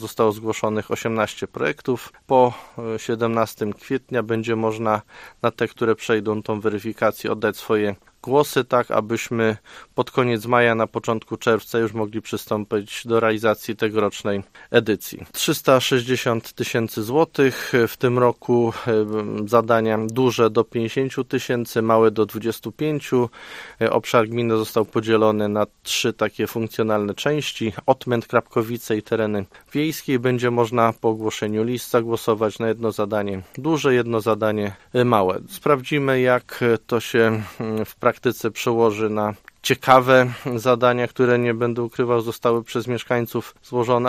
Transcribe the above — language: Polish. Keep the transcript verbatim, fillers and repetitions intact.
Zostało zgłoszonych osiemnaście projektów. Po siedemnastego kwietnia będzie można na te, które przejdą tą weryfikację, oddać swoje głosy, tak abyśmy pod koniec maja, na początku czerwca już mogli przystąpić do realizacji tegorocznej edycji. trzysta sześćdziesiąt tysięcy złotych, w tym roku zadania duże do pięćdziesięciu tysięcy, małe do dwudziestu pięciu. Obszar gminy został podzielony na trzy takie funkcjonalne części: Otmęt, Krapkowice i tereny wiejskie. Będzie można po ogłoszeniu list zagłosować na jedno zadanie duże, jedno zadanie małe. Sprawdzimy, jak to się w praktyce przełoży na ciekawe zadania, które, nie będę ukrywał, zostały przez mieszkańców złożone,